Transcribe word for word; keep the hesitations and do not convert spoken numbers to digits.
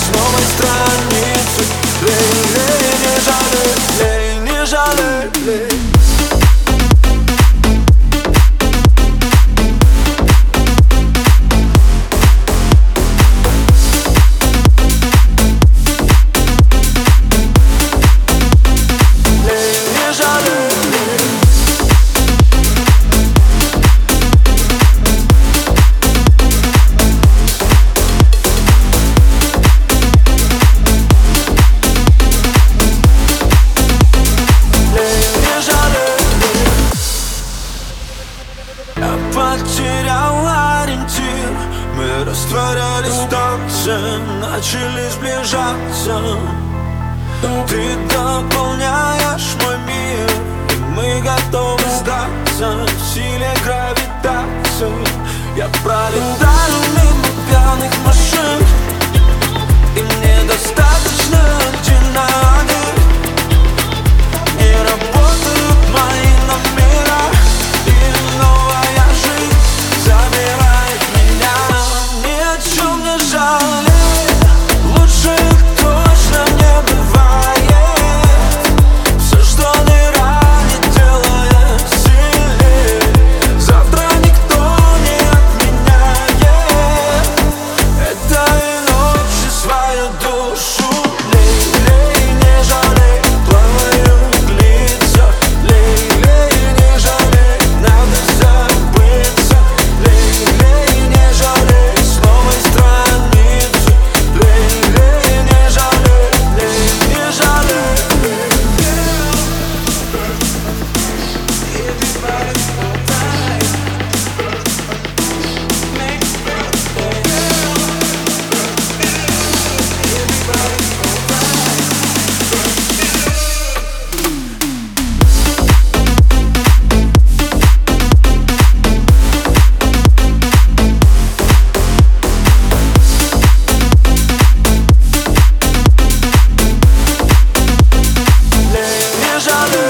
с новой страницы. Лей, лей, не жалей, лей, не жалей, лей. Потерял ориентир, мы растворялись в танце, начали сближаться. Ты дополняешь мой мир, и мы готовы сдаться в силе гравитации. Я пролетаю мимо пьяных машин, и мне достаточно динамик. Не работают мои номера, и новая жизнь забирает меня. Ни о чем не жалей, лучших точно не бывает. Все, что не ранит, делает сильнее. Завтра никто не отменяет этой ночи свою душу. Лей, лей, не жалей, плавают лица. Лей, лей, не жалей, надо забыться. Лей, лей, не жалей, с новой страницы. Лей, лей, не жалей, лей, не жалей, лей. Не жалей.